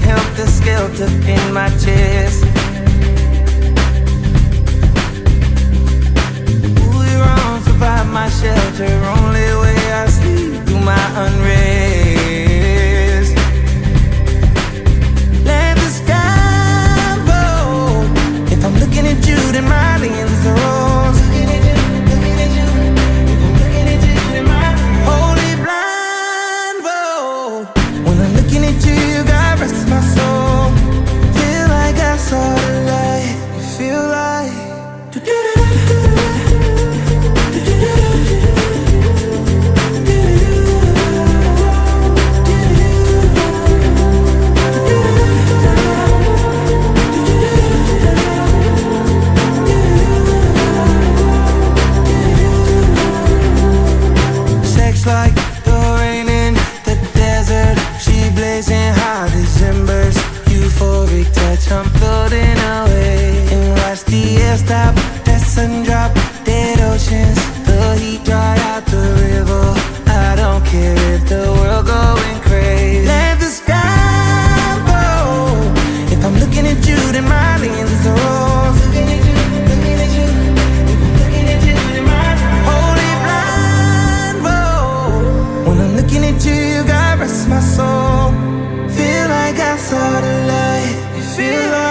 helter-skelter in my chest. Ooh, you're on, survive my shelter. Only way I sleep through my unrest. Let the sky blow. If I'm looking at you, then my lens are rose. Holy blindfold. When I'm looking at you, you got rest my soul. Feel like I saw the light. Feel like sex like the rain in the desert. She blazing hot as embers. Euphoric touch, I'm floating away. And watch the air stop, that sun drop, dead oceans. The heat dry out the river. I don't care if the world going crazy. Let the sky blow. If I'm looking at you, then my lens are rose. Holy blindfold. When I'm looking at you, you got rest my soul. Feel like I saw the light. Feel like